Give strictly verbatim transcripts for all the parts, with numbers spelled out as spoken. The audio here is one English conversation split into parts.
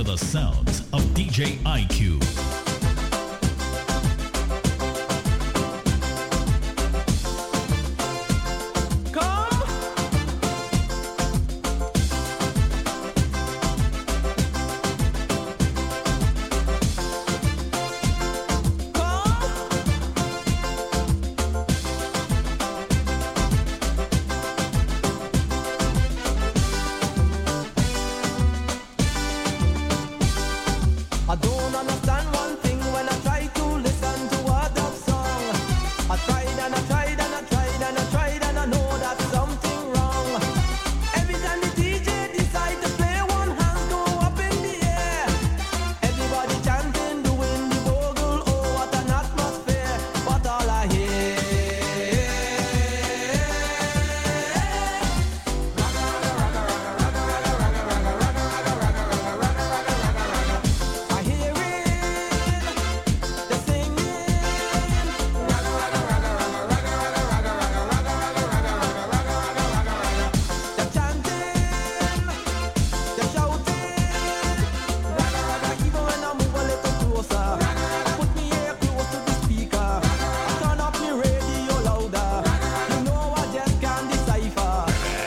the sounds of D J I Q. I don't understand one thing when I try to listen to a dub song. I tried and I tried and I tried and I tried and I know that something wrong. Every time the D J decide to play, one hand go up in the air. Everybody chanting, doing the bogle, oh what an atmosphere. But all I hear I hear it, they're singing. They're chanting, they're shouting. Even when I move a little closer, I put me ear close to the speaker. I turn up the radio louder. You know I just can't decipher.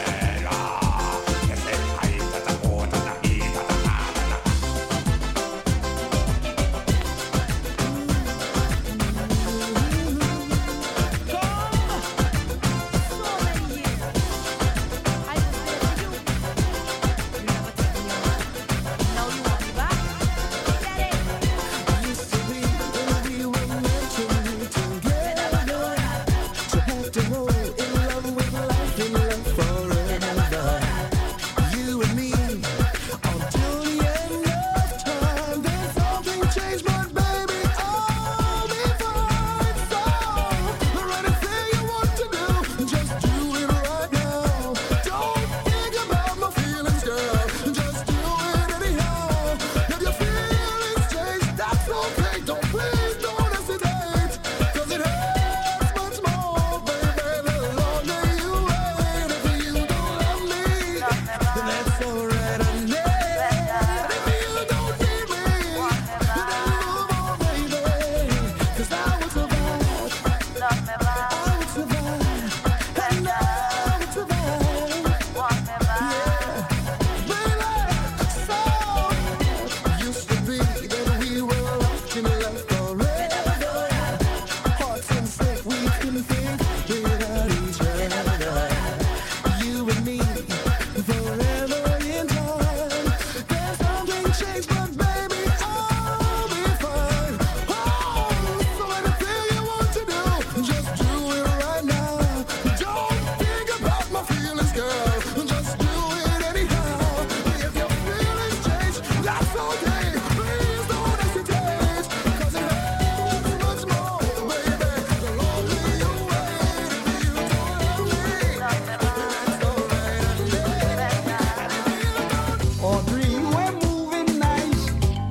Audrey, you were moving nice.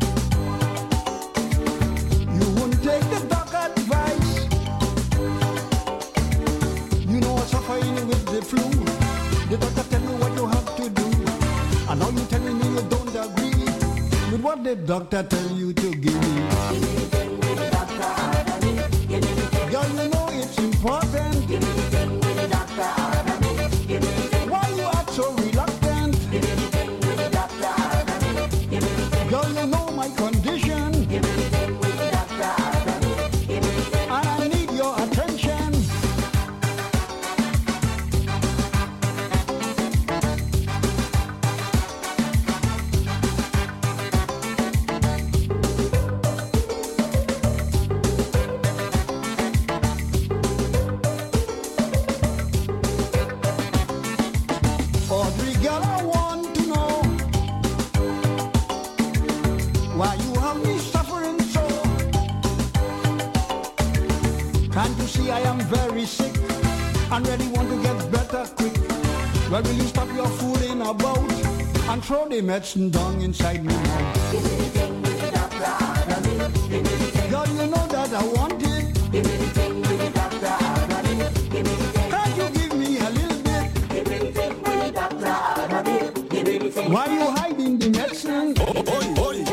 You wouldn't take the doc advice. You know what's suffering with the flu. The doctor tell you what you have to do. And now you telling me you don't agree with what the doctor tell you to give me. Girl, you know it's important. Why you act so reluctant? Girl, you know my condition, and I need your attention. Audrey, girl, I want to know why you have me suffering so. Can't you see I am very sick and really want to get better quick? Well, will you stop your fooling about and throw the medicine down inside me now? Give me the thing with the doctor order me. Give me the thing. Girl, you know that I want it. Give me the thing with the doctor order me. Give me the thing. Can't you give me a little bit? Give me the thing with the doctor order me. Give me the thing. Why you hiding the medicine? Oi, oi,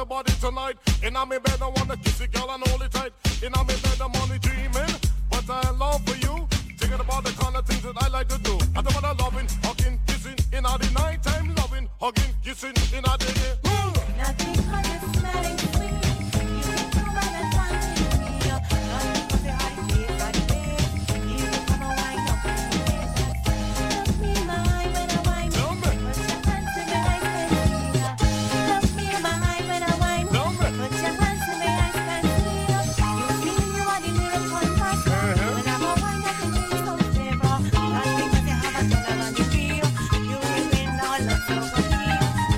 body tonight. In a me bed, I wanna kiss it, girl, and hold it tight. In a me bed, I'm only dreaming, but I love for you. Thinking about the kind of things that I like to do. I don't wanna loving, hugging, kissing, in a the night time, loving, hugging, kissing, in a the day. Nothing but the smelling sweet. You can come by the time to me. Nothing but the high face like this. You can come and wind up in the face. Love me in my eye when I wind up. Put your hands to my eyes and see. Love me in my eye when I wind up. Put your hands to my eyes and see. You feel you are the miracle master. When I'm a wind up and you so stable. Not because you have a dollar on the feel. You will win all that's over here.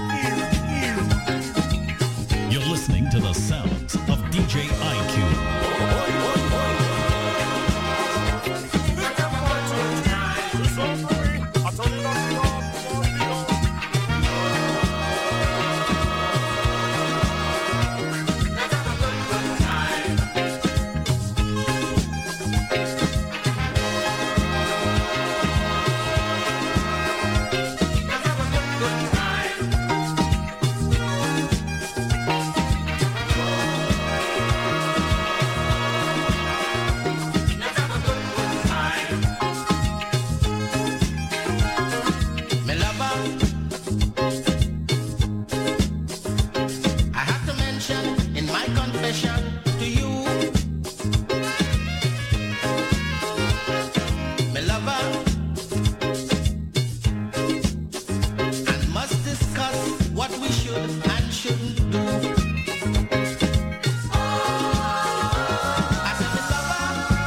You're listening to the sounds of D J I Q. Me lover, I have to mention in my confession to you, me lover, and must discuss what we should and shouldn't do. I said, me lover,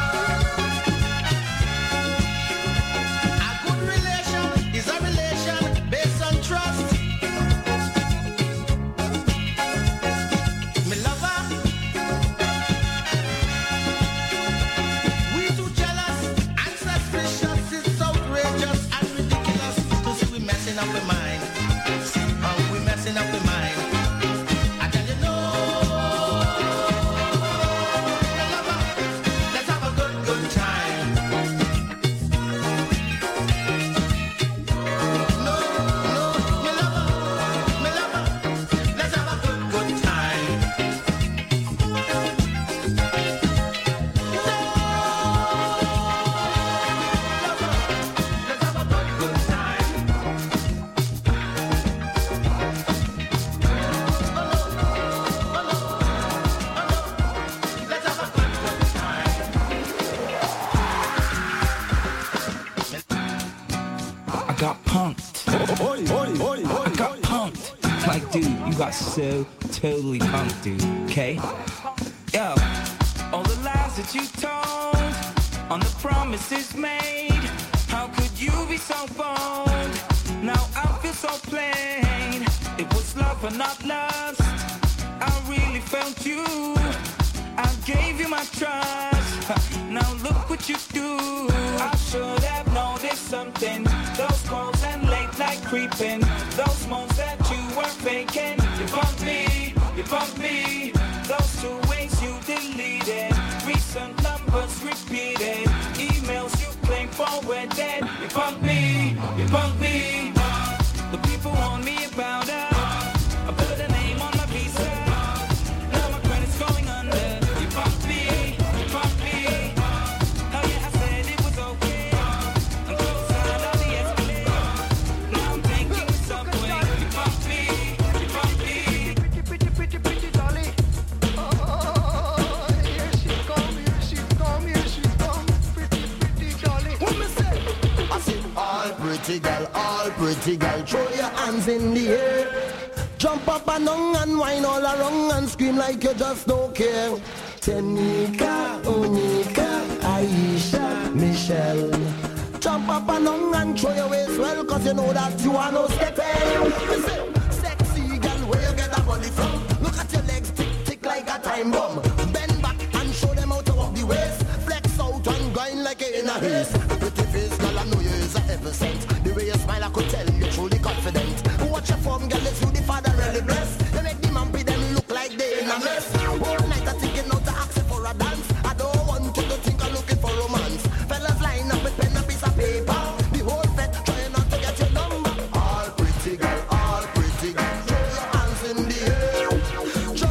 a good relation is a relation based on trust. Me lover, we too jealous and suspicious. It's outrageous and ridiculous to see we messing up the mind. How we messing up the mind. I tell you no, me lover, let's have a good, good time. No, no, me lover, me lover, let's have a good, good time. No, let's have a good, good time. Let's have a good, good time. I got punked. I got punked. Like, dude, you got so totally punked, dude. Okay? Yo, all the lies that you told, on the promises made. How could you be so bold? Now I feel so plain. It was love and not lust. I really felt you. I gave you my trust. Now look what you do. I should have noticed something. Those calls and late night creeping. Those moans that you were faking. You bumped me, you bumped me. Those two ways you deleted. Recent numbers repeated. Emails you claim forwarded. You bumped me, you bumped me. The people want me about her. I put a name on my visa. Now my credit's going under. You bumped me, you bumped me. Oh yeah, I said it was okay. I'm close out of the escalator. Now I'm taking the subway. You bumped me, you bumped me. Pretty, pretty, pretty, pretty dolly. Oh, here she come, here she come, here she come. Pretty, pretty dolly. What me say? I said, all pretty girl, all pretty girl, throw your hands in the air. Jump up and down and whine all around and scream like you just don't care. Tenika, Onika, Aisha, Michelle. Jump up and down and throw your waist well, cause you know that you are no stepping. Sexy girl, where you get that body from? Look at your legs tick, tick like a time bomb. Bend back and show them how to walk the waist. Flex out and grind like you're in a haze. Pretty face, girl, I know you is a ever since. The way you smile, I could tell you're truly confident. Watch your form, girl, it's you the father really blessed. They make the man them look like they in a mess. All night I thinking out to ask for a dance. I don't want you to think I'm looking for romance. Fellas line up with pen and piece of paper. The whole set trying not to get your number. All pretty girl, all pretty girl, throw your hands in the air.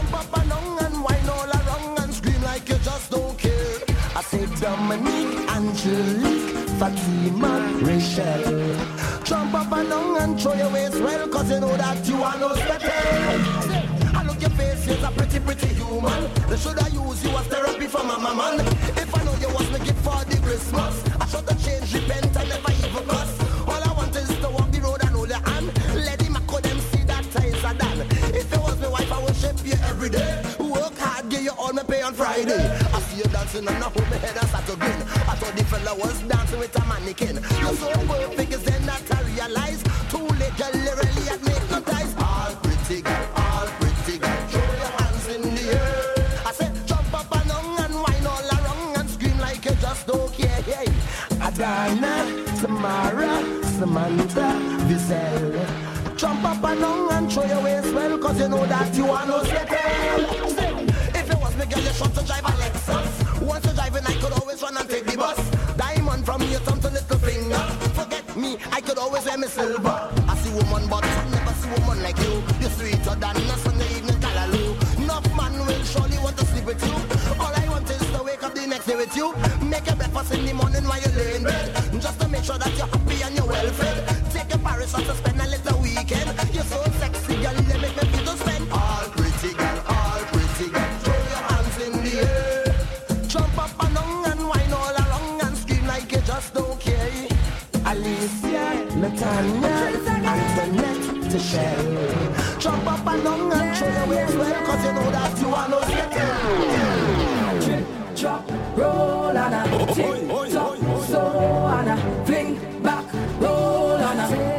a team man, Rachel. Jump up and down and throw your waist well, cause you know that you are no special. I look your face, you're a pretty, pretty human. They should have used you as therapy for my man. If I know you was me gift for the Christmas, I should have changed, repent, and never even cuss. All I want is to walk the road and hold your hand. Let him go them see that ties are done. If you was my wife, I would shape you every day. Work hard, give you all my pay on Friday. I see you dancing and I hold my head and start to grin. I thought the fella was dancing with a mannequin. You're so perfect, is then that I realize. Too late, you literally had make no ties. All pretty girl, all pretty girl, throw your hands in the air. I said jump up and down and whine all around and scream like you just don't care. Hey. Adana, Samara, Samantha, Giselle. Jump up and down and throw your waist well, cause you know that you are no settle. If it was me girl, you should to drive a Lexus. Once you're driving, I could always run and take the bus. Diamond from your thumb to little finger. Forget me, I could always wear me silver. I see woman, but I never see woman like you. You're sweeter than a Sunday evening callaloo. Enough man will surely want to sleep with you. All I want is to wake up the next day with you. Make a breakfast in the morning while you lay in bed, just to make sure that you're happy and you're well fed. Take a Paris out to spend a little weekend. You're so sexy, girl, you make me feel to spend. All pretty girl, all pretty girl, throw your hands in the air. Jump up and down and whine all around and scream like you just don't care. Alicia, Latanya, Antoinette, Tichelle. Jump up and down and throw your waist well, cause you know that you are no settle. Trip, drop, roll and a tick, tock, so and a fling back, roll and a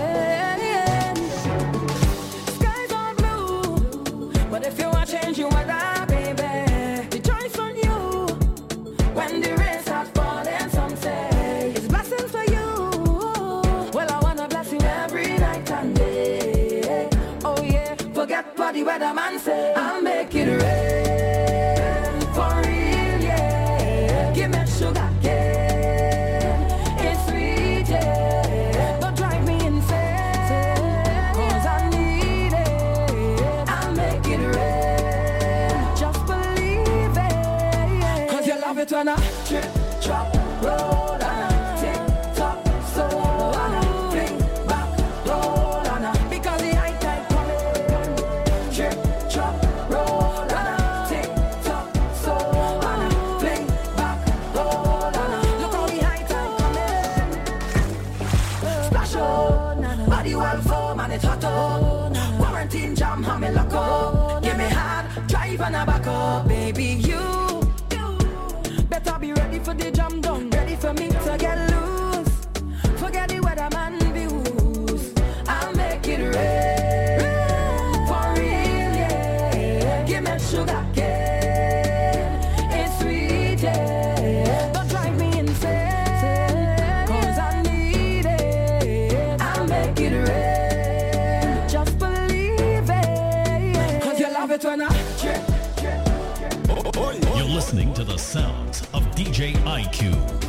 skies are blue, but if you want change, you want that, baby. The choice on you when the rain starts falling. Some say it's blessings for you. Well, I wanna bless you every night and day. Oh yeah, forget what the weatherman say. I'll make it rain for real, yeah. Give me sugar cane, it's sweet, yeah. Don't drive me insane, cause I need it. I'll make it rain, just believe it. Cause you love it when I trip, drop, roll, and I tick, tock, so and I fling back, roll, and I because the high tide coming. Trip, drop, roll, and I tick, tock, so and I fling back, roll, and I look how the high tide coming. Splash on, body well foam and it's hot up. Quarantine jam, I'm a loco. Give me hard, drive and a back up, baby. You better be ready for the jam down, ready for me to get loose. Forget the weatherman views. I'll make it rain for real, yeah. Give me sugar cane, it's sweet, yeah. Don't drive me insane, cause I need it. I'll make it rain, just believe it. Cause you love it when I trip. You're listening to the sounds of D J I Q.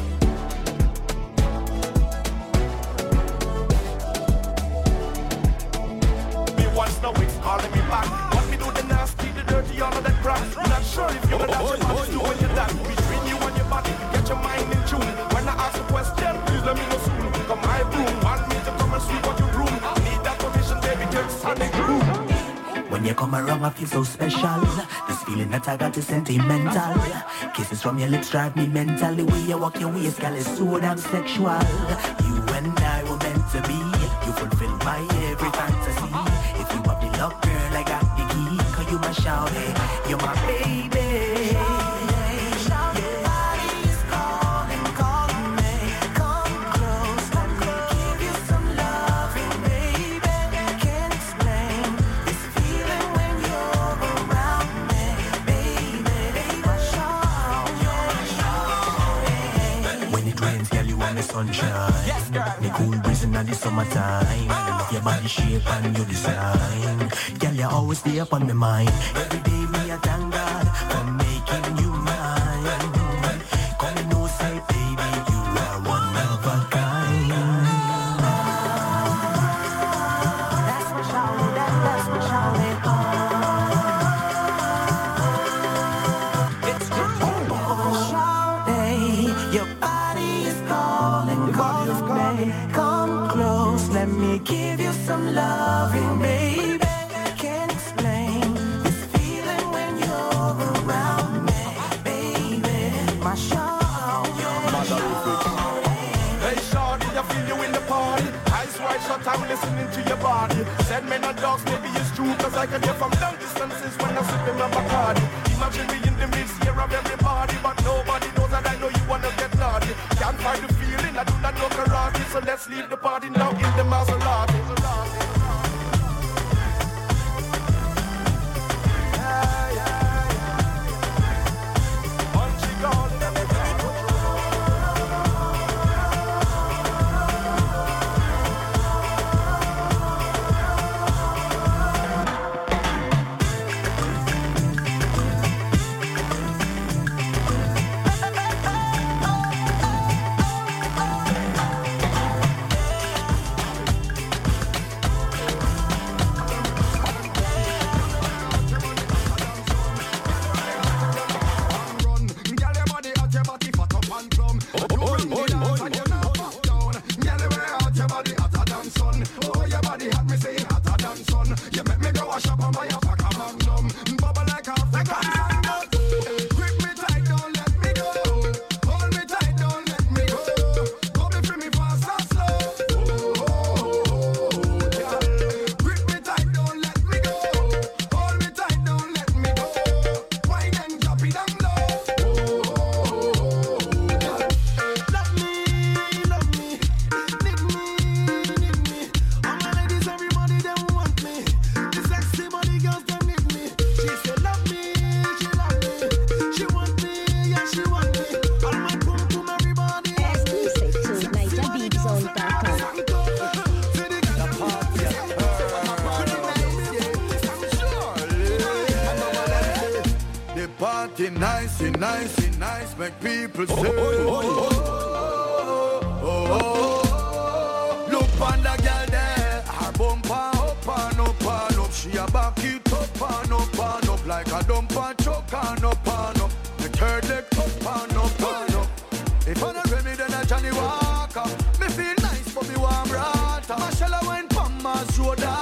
Me once, now it's calling me back. What me do the nasty, the dirty, all of that crap. Not sure if you're gonna what to do when you're done. Between you and your body, get your mind in tune. When I ask a question, please let me know soon. Come my room, want me to come and sweep on your room. Need that permission, baby, take Sonic room. When you come around, I feel so special. This feeling that I got is sentimental. Kisses from your lips drive me mental. The way you walk your waist, girl, is so damn sexual. You and I were meant to be. You fulfill my every fantasy. If you have the love, girl, I got the key. Cause you my shawty, you're my baby. Sunshine, yes, girl. The cool breeze in the summertime. I love your body shape and your design. Girl, you always stay up on my mind. Every day me a thank God for making you mine. Come and know, say, baby, you are one of a kind. That's my shawty, that, that's my shawty. It's good. Oh, shawty, your body is calling, calling. some loving, baby. Can't explain this feeling when you're around me, baby. My show, hey, shorty, I feel you in the party. Eyes wide shut, I'm listening to your body. Said men are dogs, maybe it's true, cause I can hear from long distances when I sip in my Bacardi. Imagine me in the midst here of everybody, but nobody knows that I know you wanna get naughty. Can't find the feeling, I do not know karate, so let's leave the party now in the Maserati. Yeah, yeah, yeah. Punchy gold, let me go. Nice, nice, nice, make people say, oh, oh, oh, oh, oh. Look on the girl there, her bumper up and up and up. She a back it up and up and up like a dumper choke and up and up. The third leg up and up and up. If I'm not Remy, then a Johnny Walker. Me feel nice, but me warm rata. Marshall went from my shoulder.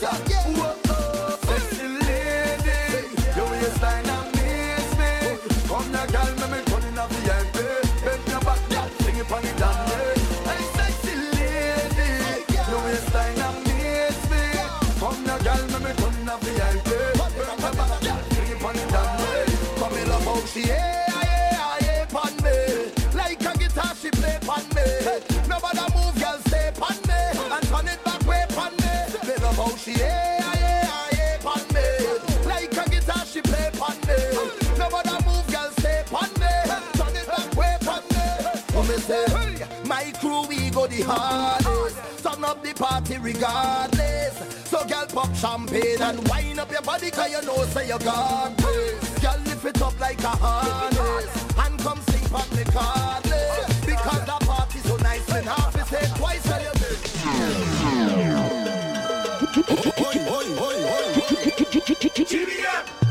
Sexy lady, your waistline and come now, girl, me me turning off the M P. Bend your back, girl, sing it on the dance. Hey, sexy lady, your waistline amaze me. Come now, girl, me me turning off the M P. Bend your back, girl, sing it on the dance. Come me love how she yeah, yeah, yeah, pon me. Like a guitar, she play pon me. Nobody move, girl, stay pon me. And turn it back, way pon me. Me love how she yeah, yeah, yeah, pon me. Like a guitar, she play pon me. Nobody move, girl, stay pon me. Turn it back, way pon me. Come and say, my crew, we go the hardest. Turn up the party regardless. So girl, pop champagne and wind up your body, cause you know, say you got this. Girl, lift it up like a harness. And come sing pon me cardless. Because the party so nice and half is say twice, so you Oi, oi, oi, oi. G B M.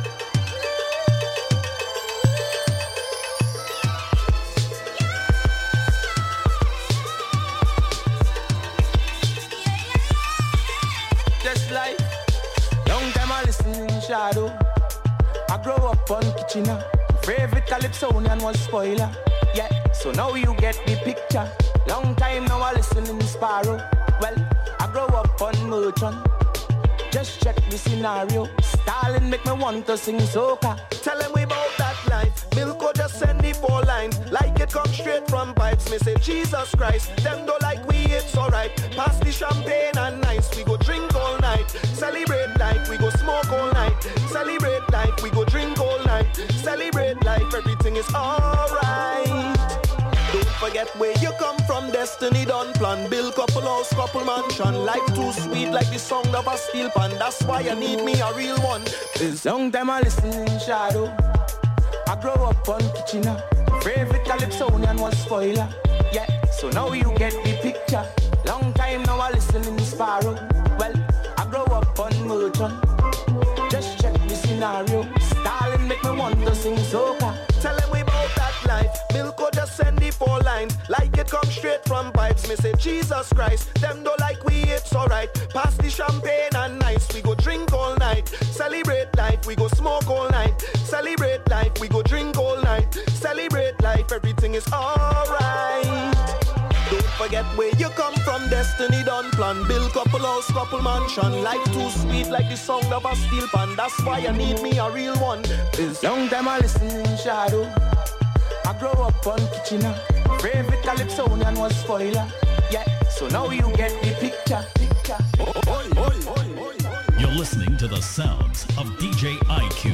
Like long time I listen in shadow. I grow up on Kitchener. Favorite Calypsonian was Spoiler. Yeah, so now you get the picture. Long time now I listen in Sparrow. Well, I grow up on Merchant. Just check the scenario. Stalin make me want to sing soca. Tell them we about that life. Milko just send the four line. Like it come straight from pipes. Me say Jesus Christ. Them don't like we, it's alright. Pass the champagne and nice. We go drink all night. Celebrate life, we go smoke all night. Celebrate life, we go drink all night. Celebrate life, everything is alright. Don't forget where you come from, destiny done plan. Build couple house, couple mansion. Life too sweet like the sound of a steel pan. That's why I need me a real one. This long time I listen in shadow. I grow up on Kitchener. Favorite Calypsonian was Spoiler. Yeah, so now you get the picture. Long time now I listen in Sparrow. Well, I grow up on Merchant. Just check the scenario. Stalin make me want to sing soca. Tell them we about that life. Milko just send the four lines. Like it come straight from from pipes. Me say Jesus Christ, them don't like we, it's alright. Pass the champagne and nice, we go drink all night. Celebrate life, we go smoke all night. Celebrate life, we go drink all night. Celebrate life, everything is alright. Don't forget where you come from, destiny done plan. Build couple house, couple mansion. Life too sweet like the sound of a steel pan. That's why I need me a real one. This long time I listen in shadow. I grow up on Kitchener. Favorite Calypsonian was spoiler. Yeah, so now you get the picture. picture. Oh, oh, oh, oh, oh. You're listening to the sounds of D J I Q.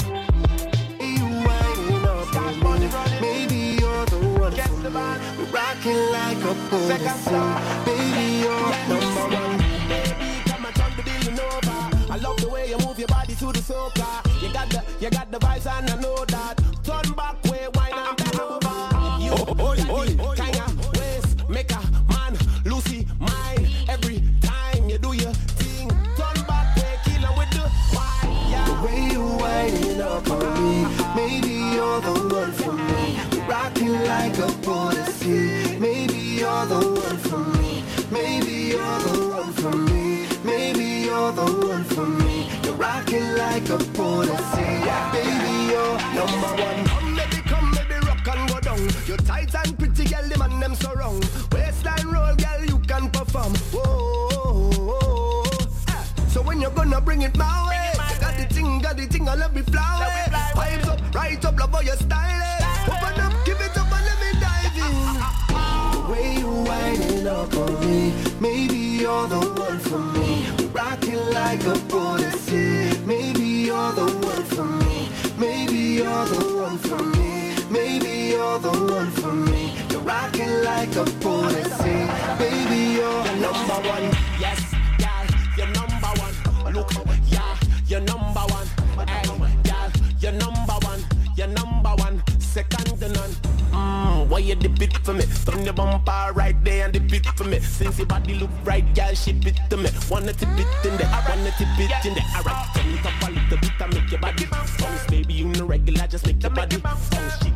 Maybe you're the one for me. We're rocking like a policy. Baby, you're number one. Baby, come and turn the building over. I love the way you move your body to the soca. You got the, you got the vibes and I know that. Turn back, way, wine and bend over. You Oh, oi, oi, oi. kinda waist, make a man lose his mind. Every time you do your thing, turn back, way, killer with the wine. Yeah. The way you winding up on me, maybe you're the one for me. We're rocking like a policy. Maybe you're the one for me. Maybe you're the one for me. Maybe you're the one for me. You're rocking like a policy. Baby, you're number one. Come, baby, come, baby, rock and go down. You're tight and pretty, girl, the man them so wrong. Waistline roll, girl, you can perform. Whoa, whoa, whoa. Ah, so when you're gonna bring it my way, you got the thing, got the thing, I love me flower. Vibes up, right up, love how you style it. Open up, give it up and let me dive in. The way you winding up on me, maybe you're the one for me. We're rocking like a policy. Maybe you're the one for me. Maybe you're the one for me. Maybe you're the one for me. You're rocking like a policy. Baby, you're number one. Yes, yeah, you're number one. Look, yeah, you're number one. Hey, yeah, you're number one. You're number one. Second to none. Mmm, why you dip it for me? Turn your bumper right there and dip it for me. Since your body look right, girl, ship it to me. Wanna tip it in there, wanna tip it in there. Alright, turn it up a little bit and make your body bounce. Baby, you no regular, just make your body bounce. She